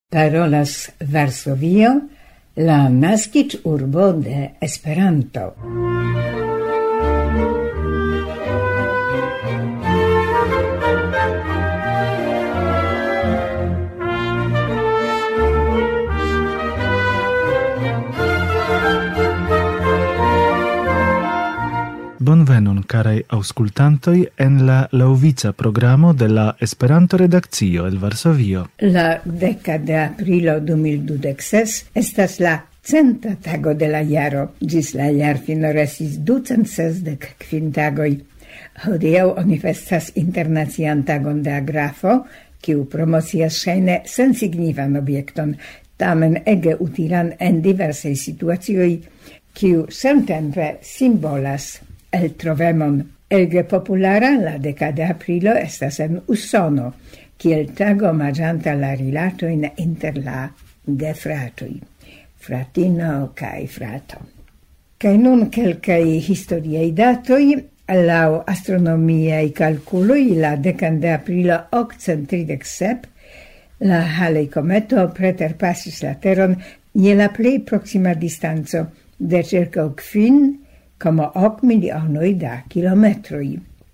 Parolas Varsovio, la naskiĝurbo de Esperanto. Bonvenon, carai auscultantoi, en la laŭvica programo de la Esperanto-redakcio el Varsovio. La 10 de aprilo 2026 estas la 100 tago de la jaro. Ĝis la jarfino restis 265 tagoj. Hodiaŭ oni festas internacian tagon de agrafo, kiu promocias ŝajne sensignifan objekton, tamen ege utilan en diversaj situacioj, kiu samtempe simbolas el trovemon. Ege populara la 10 de aprilo estas en Usono, kiel tago omaĝanta la rilatojn inter la gefratoj, fratino kaj frato. Kaj nun kelkaj historiaj datoj. Laŭ astronomiaj kalkuloj la 10 de aprilo 837 la Halley-kometo preterpasis la Teron je la plej proksima distanco de ĉirkaŭ 5,8 milionoj da kilometroj.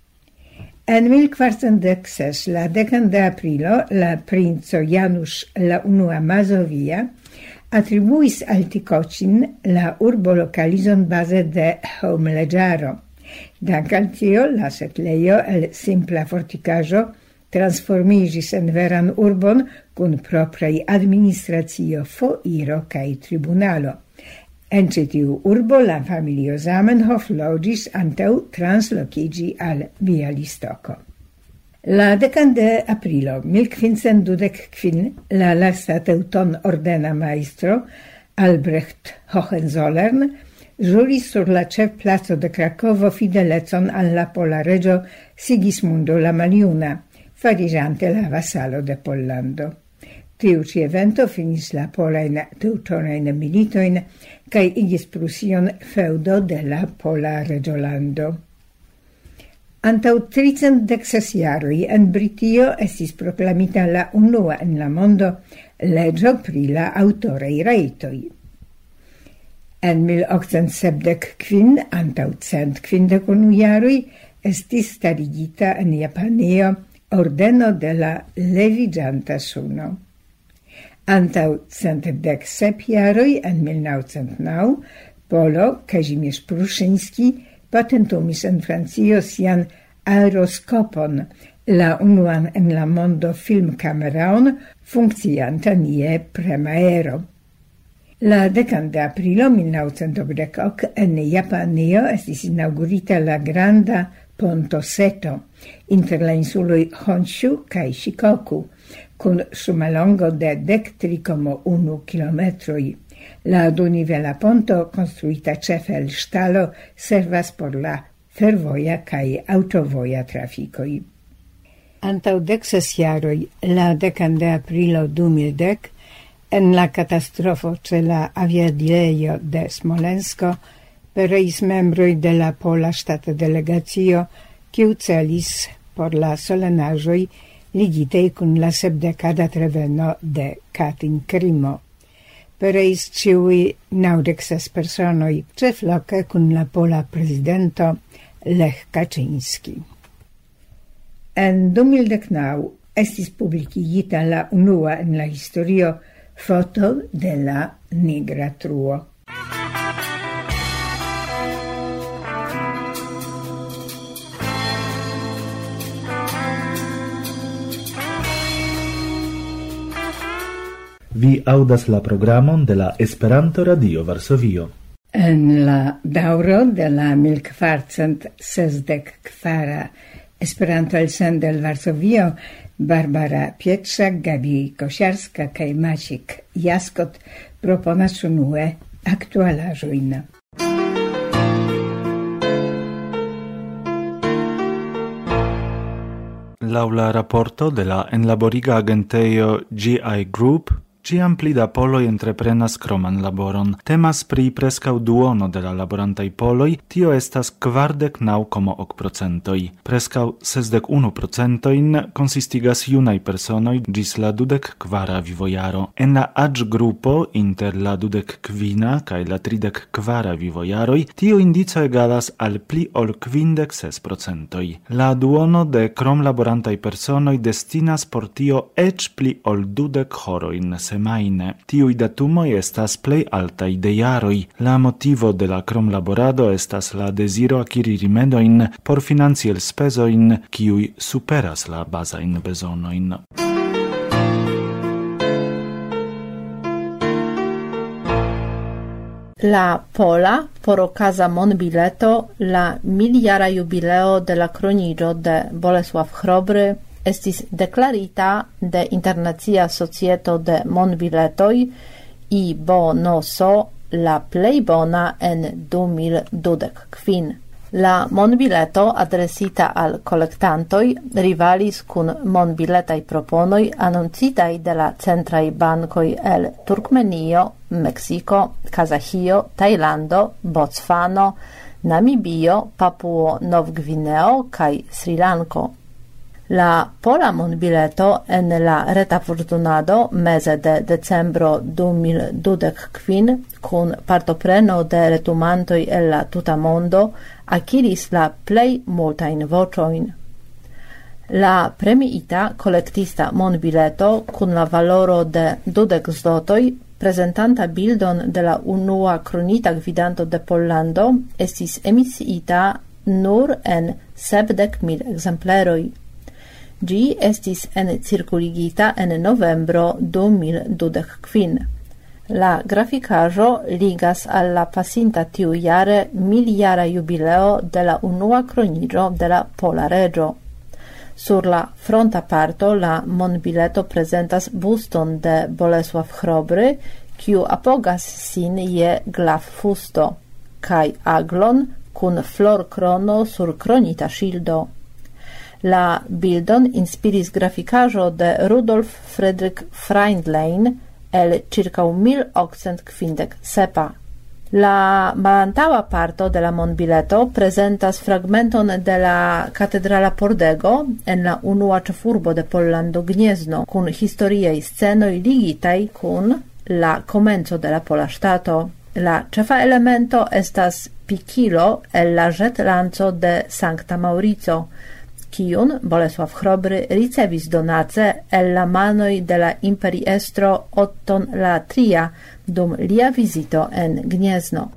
En 1416, la 10 de aprilo, la princo Janusz la unua Mazovia atribuis al Tikocin la urbolokalizon baze de homleĝaro. Dank al tio, la setlejo el simpla fortikaĵo transformiĝis en veran urbon kun propraj administracio, foiro kaj tribunalo. En ĉi tiu urbo la familio Zamenhof loĝis antaŭ translokiĝi al Bialystoko. La 10 de aprilo 1525 la lasta Teuton-ordena majstro Albrecht Hohenzollern ĵuris sur la ĉefplaco de Krakovo fidelecon al la pola reĝo Sigismundo la Maljuna, fariĝante la vasalo de Pollando. Tiu ĉi evento finis la polajn teutonajn militojn kaj igis Prusion feŭdo de la pola reĝolando. Antaŭ 316 jaroj en Britio estis proklamita la unua en la mondo leĝo pri la aŭtoraj rajtoj. En 1875, antaŭ 151 jaroj, estis starigita en Japanio ordeno de la leviĝanta suno. Antaŭ 117 jaroj, en 1909, Polo Kazimierz Pruszyński patentumis en Francio sian aeroskopon, la unuan en la mondo filmkameraon, funkciantan je premaero. La 10 de aprilo 1998 en Japanio estis inaugurita la granda ponto Seto inter la insuloj Honshu kaj Shikoku, kun sumalongo de 13,1 kilometroj. La dunivela ponto, konstruita ĉefe el ŝtalo, servas por la fervoja kaj aŭtovoja trafikoj. Antaŭ 16 jaroj, la 10 de aprilo 2010, en la katastrofo ĉe la aviadilejo de Smolensko pereis membroj de la pola ŝtata delegacio, kiu celis por la solenaĵoj ligitej kun la 70. reveno de Katyn-Krimo. Pereis ĉiuj 96 personoj, ĉefloke kun la pola prezidento Lech Kaczyński. En 2019 estis publikigita la unua en la historio foto de la nigra truo. Vi audas la programon de la Esperanto-radio Varsovio. En la daŭro de la 1464 Esperanto-elsendo el Varsovio, Barbara Pietrzak, Gabi Kosiarska kaj Maciek Jaskot proponas unue aktualaĵojn. Laŭ la raporto de la enlaboriga agentejo GI Group, Ciam pli da poloj entreprenas kroman laboron. Temas pri preskaŭ duono de la laborantaj poloj, tio estas 49,ok%. Preskaŭ 61% konsistigas junaj personoj ĝis la 24 vivojaro. En la aĝgrupo inter la 25 kaj la 34 vivojaroj, tio indico egalas al pli ol 56%. La duono de kromlaborantaj personoj destinas por tio eĉ pli ol 20 horojn semajne. Tiuj datumoj estas plej altaj de jaroj. La motivo de la kromlaborado estas la deziro akiri rimedojn por financi elspezojn, kiuj superas la bazajn bezonojn. La pola por okaza monbileto la miljara jubileo de la kroniĝo de Bolesław Chrobry estis deklarita de Internacia Societo de Monbiletoj IBONOSO la plej bona en 2025. La monbileto adresita al kolektantoj rivalis kun monbiletaj proponoj anoncitaj de la centraj bankoj el Turkmenio, Meksiko, Kazahio, Tajlando, Bocvano, Namibio, Papuo-Novgvineo kaj Srilanko. La pola monbileto en la reta fortunado meze de decembro 2025 kun partopreno de retumantoj el la tuta mondo akiris la plej multajn voĉojn. La premiita kolektista monbileto kun la valoro de 20 zlotoj prezentanta bildon de la unua kronita gvidanto de Pollando estis emisiita nur en 70,000 ekzempleroj. Ĝi estis encirkuligita en novembro 2025. La grafikaĵo ligas al la pasinta tiujare miljara jubileo de la unua kroniĝo de la pola reĝo. Sur la fronta parto la monbileto prezentas buston de Bolesław Chrobry, kiu apogas sin je glavfusto, kaj aglon kun florkrono sur kronita ŝildo. La bildon inspiris grafikaĵo de Rudolf Friedrich Freundlein el circa 1857. La malantaŭa parto de la monbileto prezentas fragmenton de la katedrala pordego en la unua ĉefurbo de Pollando Gniezno, kun historiaj scenoj ligitaj kun la komenco de la pola ŝtato. La ĉefa elemento estas pikilo el la ĵetlanco de Sankta Maŭrico, kiun Bolesław Chrobry ricevis donace el la manoj de la imperiestro Otton la Tria dum lia vizito en Gniezno.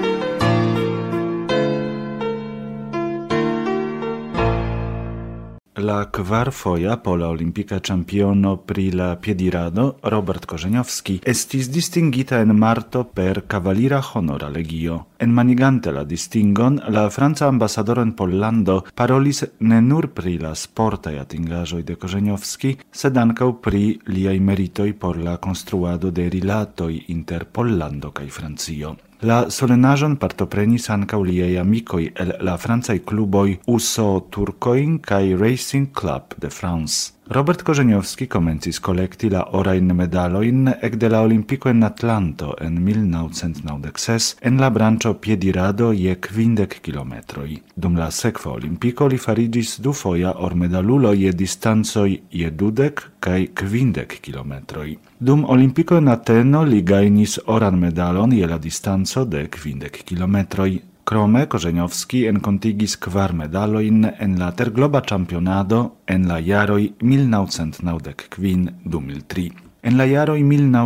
La kvarfoja pola olimpika ĉampiono pri la piedirado, Robert Korzeniowski, estis distingita en marto per kavalira honora legio. Enmanigante la distingon, la franca ambasadoro en Pollando parolis ne nur pri la sportaj atingaĵoj de Korzeniowski, sed ankaŭ pri liaj meritoj por la konstruado de rilatoj inter Pollando kaj Francio. La solenaĵon partoprenis ankaŭ liaj amikoj el la francaj kluboj USO Turcoing kaj Racing Club de France. Robert Korzeniowski komencis kolekti la orajn medalojn ekde la Olimpiko en Atlanto en 1996 en la branĉo piedirado je 50 kilometroj. Dum la sekva Olimpiko li fariĝis dufoja ormedalulo je distancoj je 20 kaj 50 kilometroj. Dum Olimpiko en Ateno li gajnis oran medalon je la distanco de 50 kilometroj. Krome Korzeniowski enkontigis 4 medalojn en la tergloba ĉampionado en la jaroj 1995-2003. En la jaroj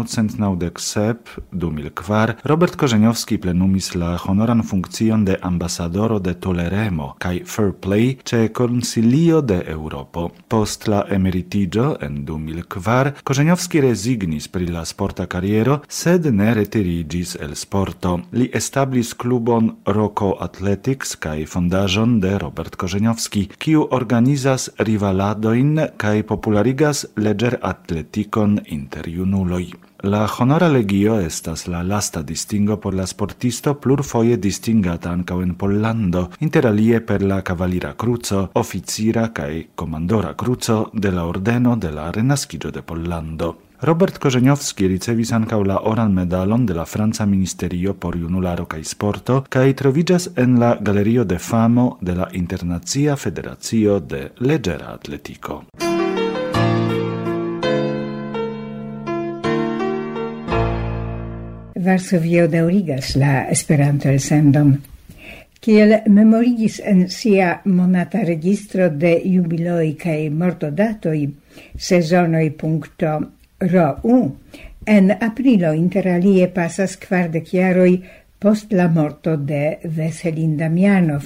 1997-2004 Robert Korzeniowski plenumis la honoran funkcion de ambasadoro de toleremo kaj fair play ĉe Konsilio de Eŭropo. Post la emeritiĝo en 2004 Korzeniowski rezignis pri la sporta kariero, sed ne retiriĝis el sporto. Li establis klubon Roko Athletics kaj fondaĵon de Robert Korzeniowski, kiu organizas rivaladojn kaj popularigas leĝeratletikon inter junuloj. La honora legio estas la lasta distingo por la sportisto plurfoje distingata ankaŭ en Pollando, inter alie per la kavalira kruco, oficira kaj komandora kruco de la ordeno de la renaskiĝo de Pollando. Robert Korzeniowski ricevis ankaŭ la oran medalon de la Franca Ministerio por Junularo kaj Sporto kaj troviĝas en la Galerio de Famo de la Internacia Federacio de Leĝera Atletiko. Varsovio daŭrigas la Esperanto-elsendon. Kiel memorigis en sia monata registro de jubiloj kaj mortodatoj sezonoj.ru, en aprilo inter alie pasas 40 jaroj post la morto de Veselin Damianov,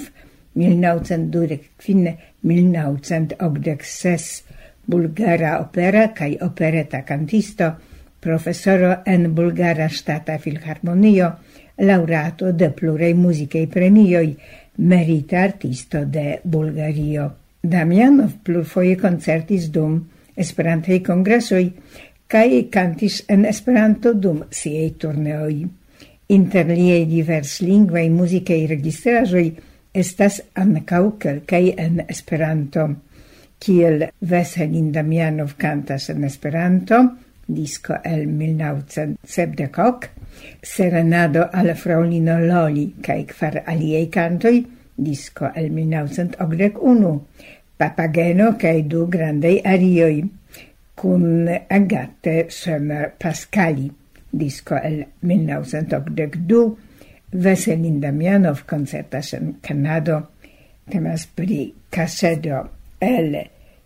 1925-1986, bulgara opera kaj opereta kantisto, profesoro en Bulgara Ŝtata Filharmonio, laureato de pluraj muzikaj premioj, merita artisto de Bulgario. Damianov plurfoje koncertis dum Esperantaj kongresoj kaj kantis en Esperanto dum siaj turneoj. Inter liaj diverslingvaj muzikaj registraĵoj estas ankaŭ kelkaj en Esperanto, kiel Veselin Damianov kantas en Esperanto, disco el 1970, Serenado al Fraulino Loli, kaj kvar aliaj kantoj, disco el 1981, Papageno kaj du grandaj arioj, kun Agate Sömer Pascali, disco el 1982, Veselin Damianov koncertas en Kanado, temas pri Kasedo el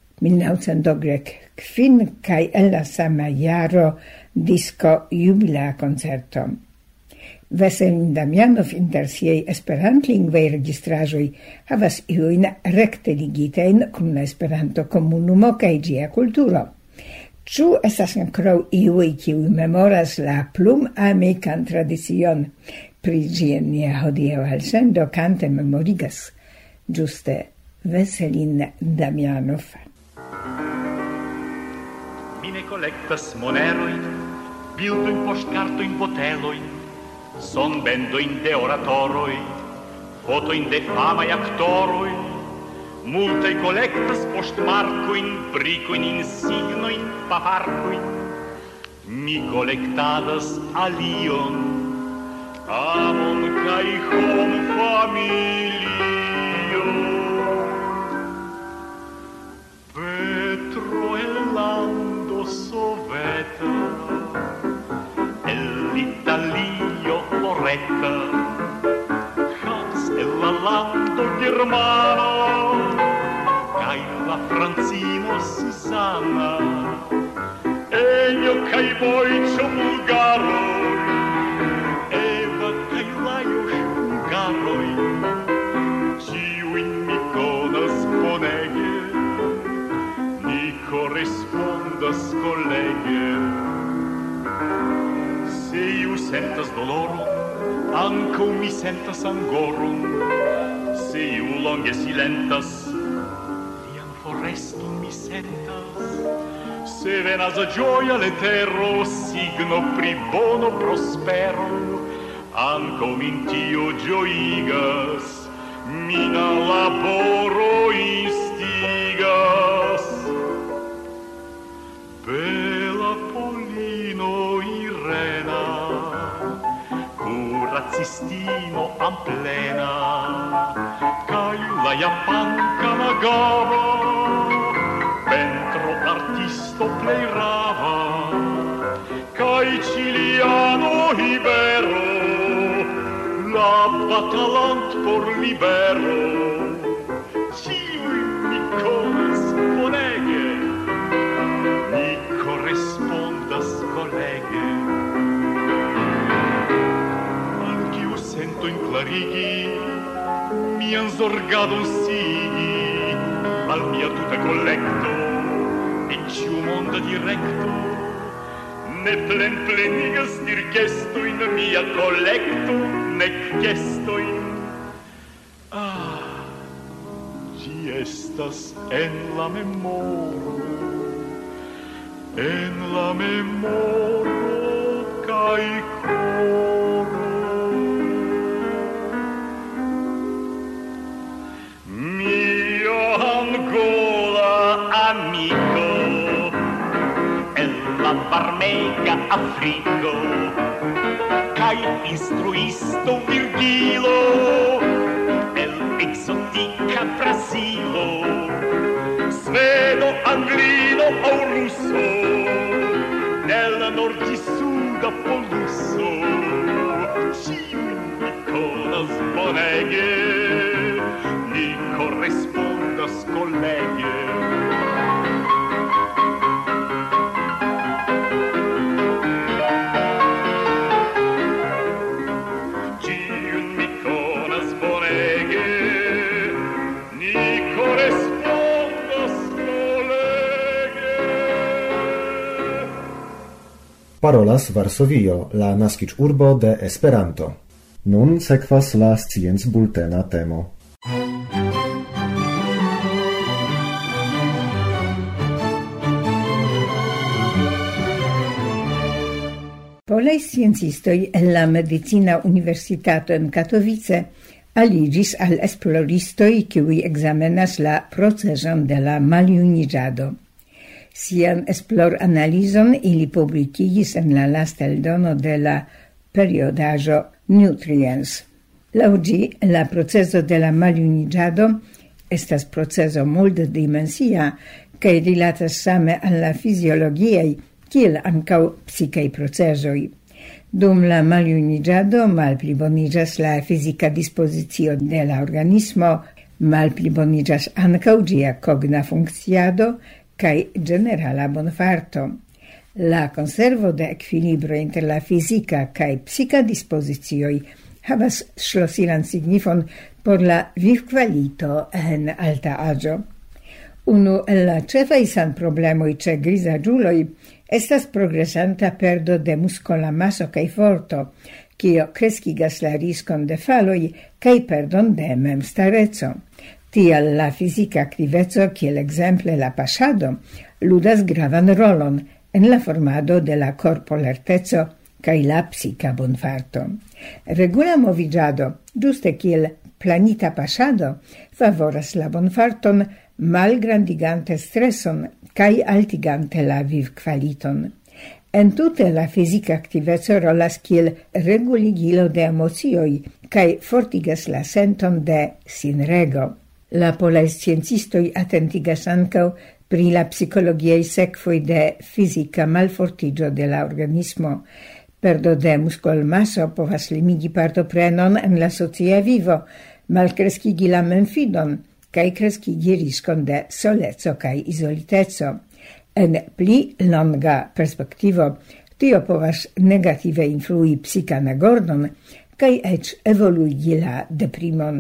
1995 kaj en la sama jaro disco jubila koncerto. Veselin Damianov inter siaj esperantlingvaj registraĵoj havas iujn rekte ligitajn kun la Esperanto-komunumo kaj ĝia kulturo. Ĉu estas ankoraŭ iuj, kiuj memoras la plum-amikan tradicion? Pri ĝi nia hodiaŭa elsendo kante memorigas ĝuste Veselin Damianov. Mi ne collectas monerojn, bildojn, poŝtkartojn, botelojn, sonbendojn de oratoroj, fotojn de famaj aktoroj, multaj kolektas poŝtmarkojn, brikojn, insignojn, paparkojn. Mi kolektadas alion, amon kaj homfamilion. Petro el lando soveta, Italio Loretta, Hans el la lando germano, kaj la francino Susanna, Ennio kaj Vojĉo bulgaroj, Eva kaj Lajos hungaroj, ĉiujn mi konas bonege, ni korespondas kolege. Se iu sentas doloron, ankaŭ mi sentas angoron. Se iu longe silentas, lian foreston mi sentas. Se venas ĝoja letero, signo pri bono prospero, ankaŭ min tio ĝojigas, mina laboro instigas. Bela Polino Irena, curacistino amplena, kaj la japanka Nagava, pentro artisto plej rava, kaj Ciliano Ibero, la batalant por libero. Ĉiuj mi konas bonege, ni korespondas kolege. Al kiu sentojn klarigi, mian zorgadon sigi, al mia tuta kolekto, en ĉiu monda direkto, ne plenigas dirgestojn mia kolekto, nek gestojn. Ĝi estas en la memoro, en la memoro kaj koro. Mia angola amico, el la varmega Afriko, kai instruisto Virgilo, el exotica Brasilo, svedo, anglino o russo, nel nord di suda poluso, ciu mi conas bonege, ni correspondas college. Parolas Varsovio, la naskiĝurbo de Esperanto. Nun sekvas la sciencbultena temo. Polaj sciencistoj en la Medicina Universitato en Katowice aliĝis al esploristoj, kiuj ekzamenas la procezon de la maljuniĝado. Sian esplor-analizon ili publikigis en la lasta eldono de la periodaĵo Nutrients. Laŭ ĝi, la procezo de la maljuniĝado estas procezo multdimensia kaj rilatas same al la fiziologiaj kiel ankaŭ psikaj procezoj. Dum la maljuniĝado malpliboniĝas la fizika dispozicio de la organismo, malpliboniĝas ankaŭ ĝia kogna funkciado kaj generala bonfarto. La conservo de equilibrio inter la fizika kaj psika dispozicioj havas ŝlosilan signifon por la vivkvalito en alta aĝo. Unu el la ĉefaj sanproblemoj ĉe grizaĝuloj estas progresanta perdo de muskola maso kaj forto, kio kreskigas la riskon de faloj kaj perdon de memstareco. Tial la fizika aktiveco, kiel ekzemple la paŝado, ludas gravan rolon en la formado de la korpo lerteco kaj la psika bonfarto. Regula moviĝado, ĝuste kiel planita paŝado, favoras la bonfarton, malgrandigante streson kaj altigante la vivkvaliton. Entute la fizika aktiveco rolas kiel reguligilo de emocioj kaj fortigas la senton de sinrego. La polaj sciencistoj atentigas ankaŭ pri la psikologiaj sekvoj de fizika malfortiĝo de la organismo. Perdo de muskolmaso povas limigi partoprenon en la socia vivo, malkreskigi la memfidon kaj kreskigi riskon de soleco kaj izoliteco. En pli longa perspektivo tio povas negative influi psikan agordon kaj eĉ evoluigi la deprimon.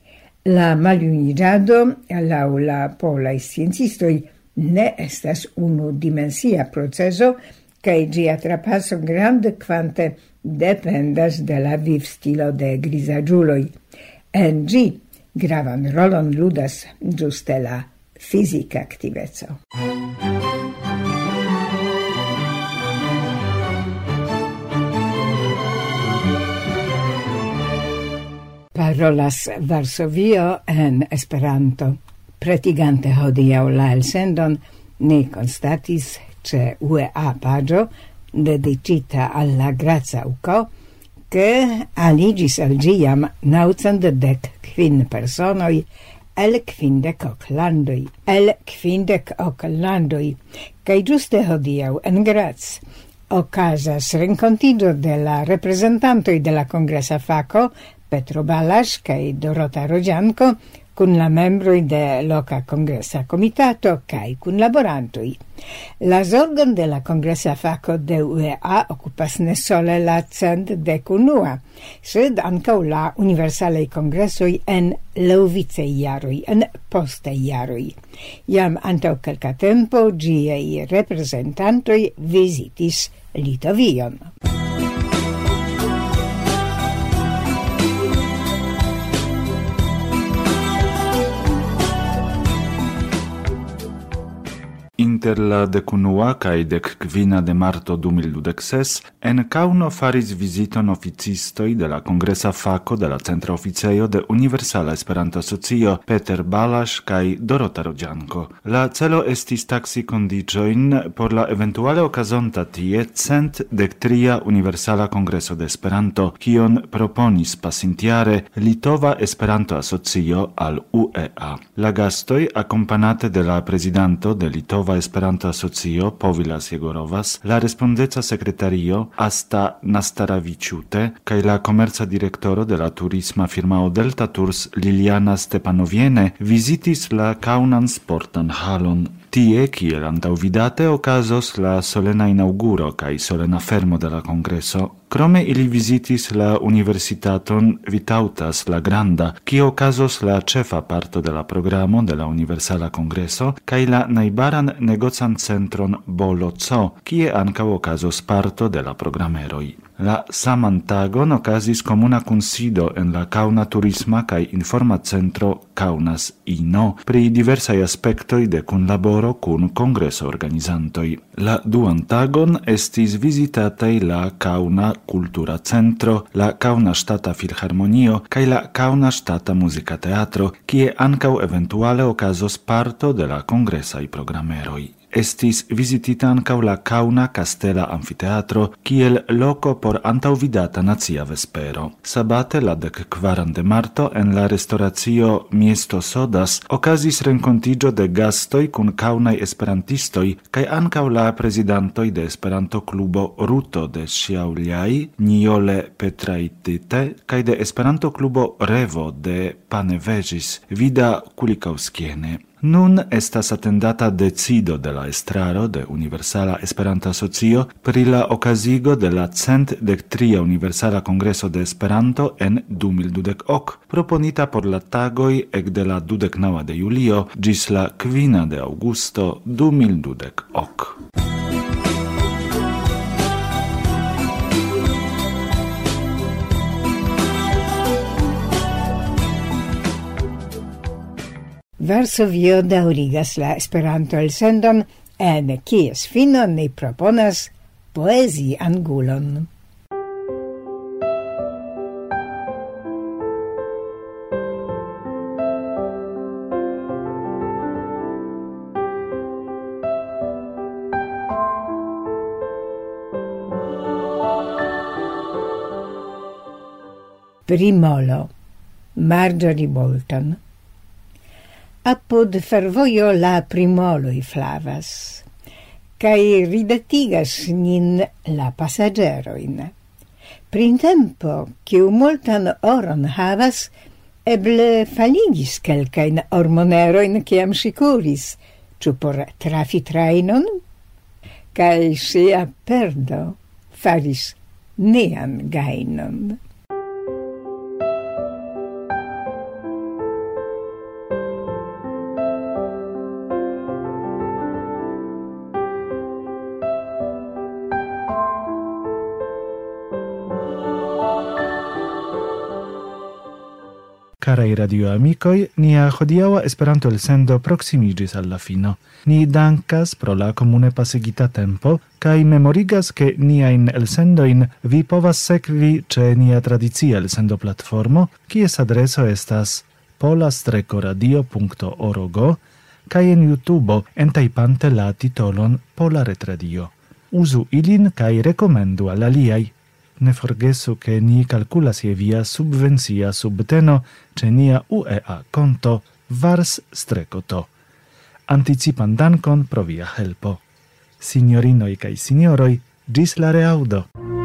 La maljuniĝado, laŭ la polaj sciencistoj, ne estas unudimensia procezo kaj ĝia trapaso grande kvante dependas de la vivstilo de grizaĝuloj. En ĝi gravan rolon ludas ĝuste la fizika aktiveco. Parolas Varsovio en Esperanto. Pretigante hodiaŭ la elsendon, ni konstatis ĉe UEA paĝo dediĉita al la Graca UKO, ke aliĝis al ĝi jam 915 personoj el 50 landoj. Kaj ĝuste hodiaŭ en Graz okazas renkontiĝo de la reprezentantoj de la kongresa fako Petro Balaš kaj Dorota Roĝanko kun la membroj de loka kongresa komitato kaj kunlaborantoj. La zorgon de la kongresa fako de UEA okupas ne sole la 111, sed ankaŭ la universalaj kongresoj en laŭvicaj jaroj, en postaj jaroj. Jam antaŭ kelka tempo ĝiaj reprezentantoj vizitis Litovion. inter la 19 kaj 15 de marto 2026 en Kauno faris viziton oficistoj de la kongresa fako de la Centra Oficejo de Universala Esperanto-Asocio Peter Balasz kaj Dorota Rodzianko. La celo estis taksi kondiĉojn por la eventuale okazonta tie 113 Universala Kongreso de Esperanto, kion proponis pasintjare Litova Esperanto-Asocio al UEA. La gastoj, akompanate de la prezidanto de Litova Esperanto-Asocio Povilas Jegorovas, la respondeca sekretario Asta Nastaraviĉute kaj la komerca direktoro de la turisma firmao Delta Tours Liliana Stepanoviene vizitis la kaunan sportan halon. Tie, kiel antaŭvidate, okazos la solena inauguro kaj solena fermo de la kongreso. Krome ili vizitis la universitaton Vitautas la Granda, kie okazos la ĉefa parto de la programo de la Universala Kongreso, kaj la najbaran negocan centron Bolo Co, kie ankaŭ okazos parto de la programeroj. La saman tagon okazis komuna kunsido en la Kauna Turisma kaj Informa Centro Kaunas INO pri diversaj aspektoj de kunlaboro kun kongreso organizantoj. La duan tagon estis vizitataj la Kauna Kultura Centro, la Kauna Ŝtata Filharmonio kaj la Kauna Ŝtata Muzika Teatro, kie ankaŭ eventuale okazos parto de la kongresaj programeroj. Estis vizitita ankaŭ la Kauna Kastela Amfiteatro kiel loko por antaŭvidata nacia vespero. Sabate la 14 de marto en la restoracio Miesto Sodas okazis renkontiĝo de gastoj kun kaunaj esperantistoj kaj ankaŭ la prezidantoj de Esperanto-klubo Ruto de Šiauliai, Nijole Petraitite kaj de Esperanto-klubo Revo de Panevežis, Vida Kulikauskiene. Nun estas atendata decido de la estraro de Universala Esperanto-Asocio pri la okazigo de la 113 Universala Kongreso de Esperanto en 2028, proponita por la tagoj ekde la 29 de julio ĝis la 5 de aŭgusto 2028. Varsovio daŭrigas la Esperanto-elsendon, en kies fino ni proponas poezi-angulon. Primolo, Marjorie Bolton. Apud fervojo la primoloj flavas, kaj ridetigas nin la pasaĝerojn. Printempo, kiu multan oron havas, eble faligis kelkajn ormonerojn, kiam ŝi kuris, ĉu por trafi trajnon? Kaj ŝia perdo faris nian gajnon. Caraj radioamikoj, nia hodiaŭa Esperanto-elsendo proksimiĝis al la fino. Ni dankas pro la komune pasigita tempo kaj memorigas, ke niajn elsendojn vi povas sekvi ĉe nia tradicia elsendo-platformo, kies adreso estas pola-radio.org kaj en YouTube entajpante la titolon Pola Retradio. Uzu ilin kaj rekomendu al aliaj. Ne forgesu che ni calculas je via subvencia subteno ce nia UEA konto vars-to. Anticipan dankon pro via helpo. Signorinoj kaj signoroj, ĝis la reaŭdo.